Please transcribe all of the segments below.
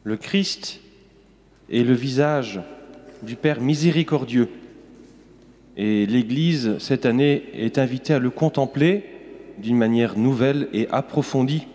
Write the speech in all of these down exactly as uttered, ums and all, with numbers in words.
Le Christ est le visage du Père miséricordieux. Et l'Église, cette année, est invitée à le contempler d'une manière nouvelle et approfondie.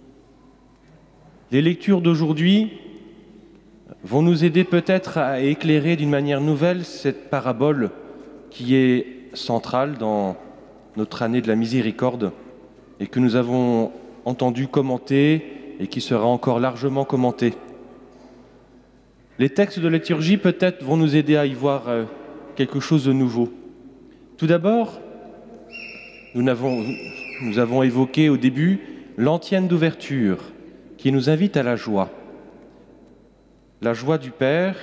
Les lectures d'aujourd'hui vont nous aider peut-être à éclairer d'une manière nouvelle cette parabole qui est centrale dans notre année de la miséricorde et que nous avons entendu commenter et qui sera encore largement commentée. Les textes de liturgie peut-être vont nous aider à y voir quelque chose de nouveau. Tout d'abord, nous avons, nous avons évoqué au début l'antienne d'ouverture qui nous invite à la joie. La joie du Père,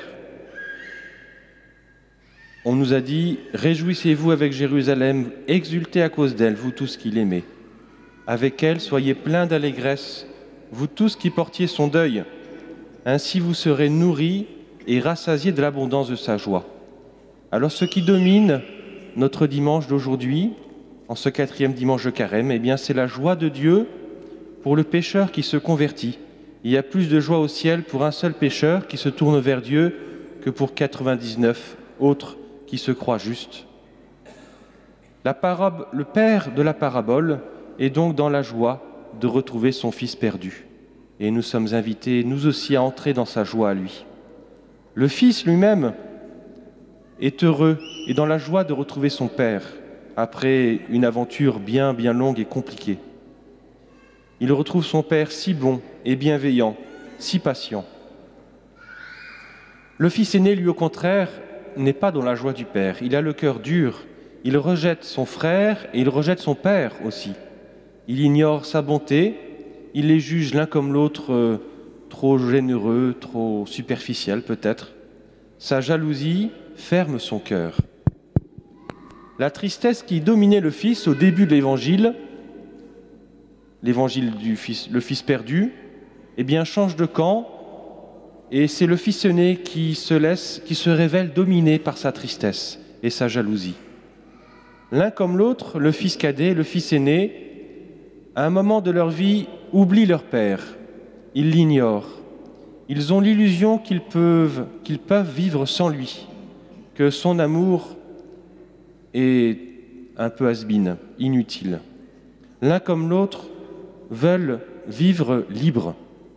on nous a dit « Réjouissez-vous avec Jérusalem, exultez à cause d'elle, vous tous qui l'aimez. Avec elle, soyez pleins d'allégresse, vous tous qui portiez son deuil. Ainsi vous serez nourris et rassasiés de l'abondance de sa joie. » Alors ce qui domine notre dimanche d'aujourd'hui, en ce quatrième dimanche de Carême, eh bien c'est la joie de Dieu pour le pécheur qui se convertit. Il y a plus de joie au ciel pour un seul pécheur qui se tourne vers Dieu que pour quatre-vingt-dix-neuf autres qui se croient justes. La parab- le père de la parabole est donc dans la joie de retrouver son fils perdu. Et nous sommes invités, nous aussi, à entrer dans sa joie à lui. Le fils lui-même est heureux et dans la joie de retrouver son père après une aventure bien, bien longue et compliquée. Il retrouve son père si bon et bienveillant, si patient. Le fils aîné, lui, au contraire, n'est pas dans la joie du père. Il a le cœur dur. Il rejette son frère et il rejette son père aussi. Il ignore sa bonté. Il les juge l'un comme l'autre euh, trop généreux, trop superficiels peut-être. Sa jalousie ferme son cœur. La tristesse qui dominait le fils au début de l'évangile, l'évangile du fils, le fils perdu, eh bien change de camp et c'est le fils aîné qui se laisse, qui se révèle dominé par sa tristesse et sa jalousie. L'un comme l'autre, le fils cadet, le fils aîné, à un moment de leur vie, oublient leur père. Ils l'ignorent. Ils ont l'illusion qu'ils peuvent, qu'ils peuvent vivre sans lui, que son amour est un peu has-been, inutile. L'un comme l'autre veulent vivre libres.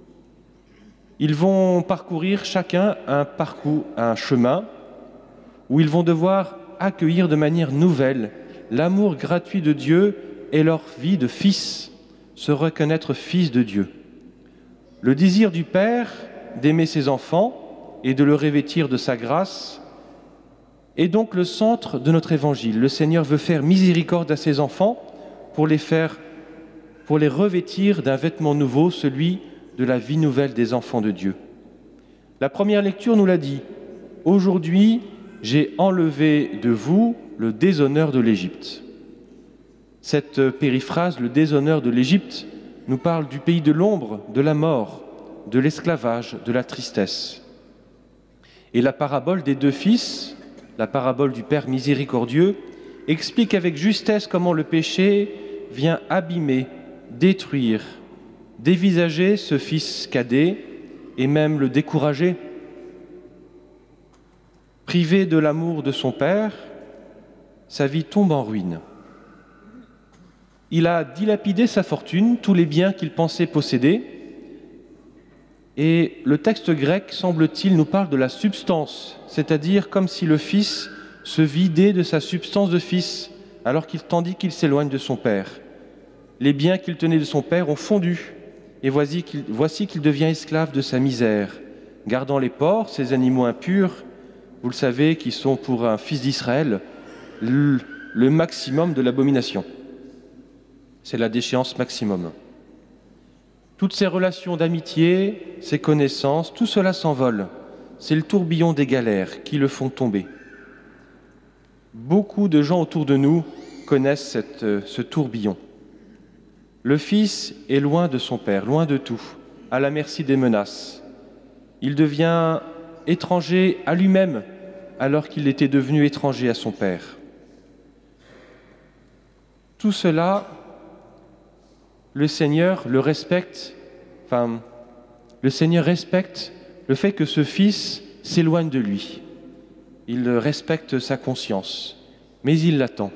Ils vont parcourir chacun un parcours, un chemin où ils vont devoir accueillir de manière nouvelle l'amour gratuit de Dieu et leur vie de fils, se reconnaître fils de Dieu. Le désir du Père d'aimer ses enfants et de le revêtir de sa grâce est donc le centre de notre évangile. Le Seigneur veut faire miséricorde à ses enfants pour les faire, pour les revêtir d'un vêtement nouveau, celui de la vie nouvelle des enfants de Dieu. La première lecture nous l'a dit. Aujourd'hui, j'ai enlevé de vous le déshonneur de l'Égypte. Cette périphrase, le déshonneur de l'Égypte, nous parle du pays de l'ombre, de la mort, de l'esclavage, de la tristesse. Et la parabole des deux fils, la parabole du Père miséricordieux, explique avec justesse comment le péché vient abîmer, détruire, dévisager ce fils cadet et même le décourager. Privé de l'amour de son père, sa vie tombe en ruine. Il a dilapidé sa fortune, tous les biens qu'il pensait posséder, et le texte grec, semble-t-il, nous parle de la substance, c'est-à-dire comme si le fils se vidait de sa substance de fils, alors qu'il tandis qu'il s'éloigne de son père. Les biens qu'il tenait de son père ont fondu, et voici qu'il, voici qu'il devient esclave de sa misère, gardant les porcs, ces animaux impurs, vous le savez, qui sont pour un fils d'Israël le, le maximum de l'abomination. C'est la déchéance maximum. Toutes ces relations d'amitié, ces connaissances, tout cela s'envole. C'est le tourbillon des galères qui le font tomber. Beaucoup de gens autour de nous connaissent cette, ce tourbillon. Le fils est loin de son père, loin de tout, à la merci des menaces. Il devient étranger à lui-même alors qu'il était devenu étranger à son père. Tout cela, le Seigneur le respecte, enfin, le Seigneur respecte le fait que ce fils s'éloigne de lui. Il respecte sa conscience, mais il l'attend.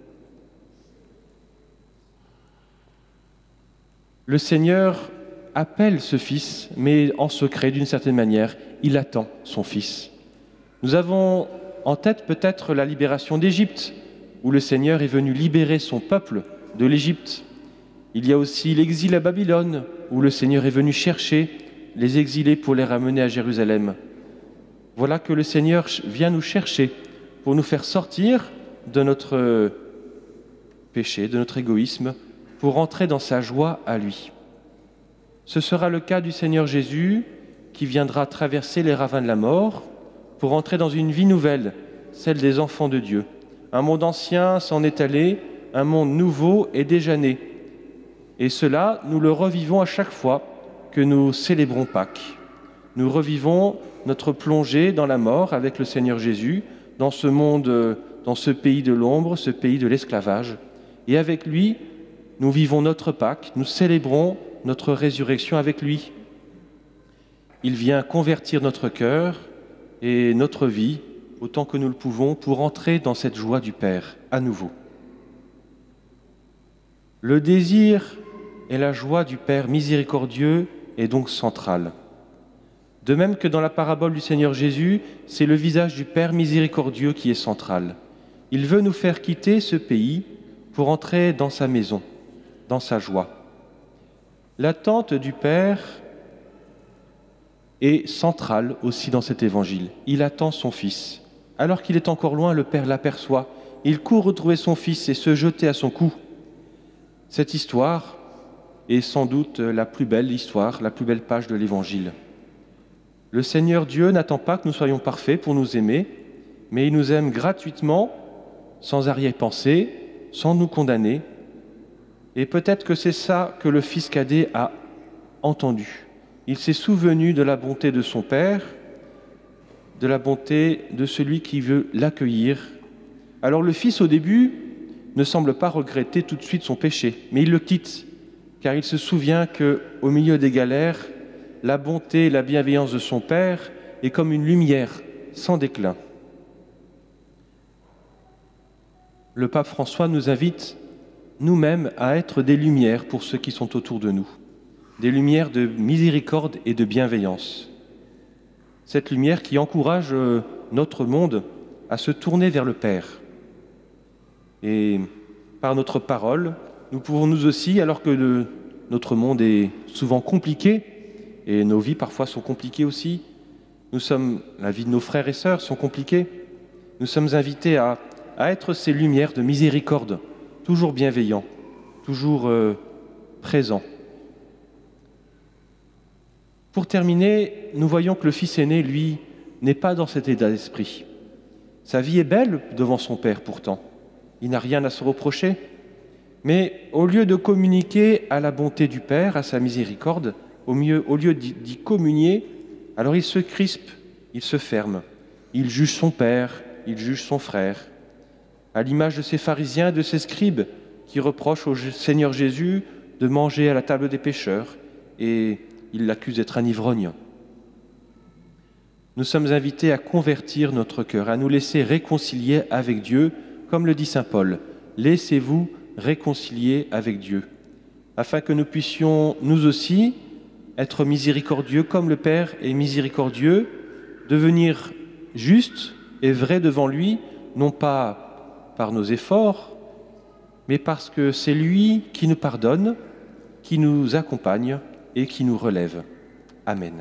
Le Seigneur appelle ce fils, mais en secret d'une certaine manière, il attend son fils. Nous avons en tête peut-être la libération d'Égypte, où le Seigneur est venu libérer son peuple de l'Égypte. Il y a aussi l'exil à Babylone, où le Seigneur est venu chercher les exilés pour les ramener à Jérusalem. Voilà que le Seigneur vient nous chercher pour nous faire sortir de notre péché, de notre égoïsme, pour entrer dans sa joie à lui. Ce sera le cas du Seigneur Jésus qui viendra traverser les ravins de la mort pour entrer dans une vie nouvelle, celle des enfants de Dieu. Un monde ancien s'en est allé, un monde nouveau est déjà né. Et cela, nous le revivons à chaque fois que nous célébrons Pâques. Nous revivons notre plongée dans la mort avec le Seigneur Jésus, dans ce monde, dans ce pays de l'ombre, ce pays de l'esclavage. Et avec lui, nous vivons notre Pâques, nous célébrons notre résurrection avec lui. Il vient convertir notre cœur et notre vie, autant que nous le pouvons, pour entrer dans cette joie du Père à nouveau. Le désir et la joie du Père miséricordieux est donc central. De même que dans la parabole du Seigneur Jésus, c'est le visage du Père miséricordieux qui est central. Il veut nous faire quitter ce pays pour entrer dans sa maison, dans sa joie. L'attente du Père est centrale aussi dans cet évangile. Il attend son Fils. Alors qu'il est encore loin, le Père l'aperçoit. Il court retrouver son Fils et se jeter à son cou. Cette histoire est sans doute la plus belle histoire, la plus belle page de l'Évangile. Le Seigneur Dieu n'attend pas que nous soyons parfaits pour nous aimer, mais il nous aime gratuitement, sans arrière-pensée, sans nous condamner. Et peut-être que c'est ça que le fils cadet a entendu. Il s'est souvenu de la bonté de son Père, de la bonté de celui qui veut l'accueillir. Alors le fils, au début, ne semble pas regretter tout de suite son péché, mais il le quitte, car il se souvient qu'au milieu des galères, la bonté et la bienveillance de son Père est comme une lumière sans déclin. Le pape François nous invite nous-mêmes à être des lumières pour ceux qui sont autour de nous, des lumières de miséricorde et de bienveillance. Cette lumière qui encourage notre monde à se tourner vers le Père. Et par notre parole, nous pouvons nous aussi, alors que le, notre monde est souvent compliqué, et nos vies parfois sont compliquées aussi, nous sommes, la vie de nos frères et sœurs sont compliquées, nous sommes invités à, à être ces lumières de miséricorde, toujours bienveillants, toujours euh, présents. Pour terminer, nous voyons que le fils aîné, lui, n'est pas dans cet état d'esprit. Sa vie est belle devant son père pourtant, il n'a rien à se reprocher, mais au lieu de communiquer à la bonté du Père, à sa miséricorde, au, mieux, au lieu d'y, d'y communier, alors il se crispe, il se ferme, il juge son père, il juge son frère, à l'image de ces pharisiens et de ces scribes qui reprochent au Seigneur Jésus de manger à la table des pécheurs, et il l'accuse d'être un ivrogne. Nous sommes invités à convertir notre cœur, à nous laisser réconcilier avec Dieu, comme le dit saint Paul, « Laissez-vous réconcilier avec Dieu », afin que nous puissions, nous aussi, être miséricordieux comme le Père est miséricordieux, devenir justes et vrais devant lui, non pas par nos efforts, mais parce que c'est lui qui nous pardonne, qui nous accompagne et qui nous relève. Amen.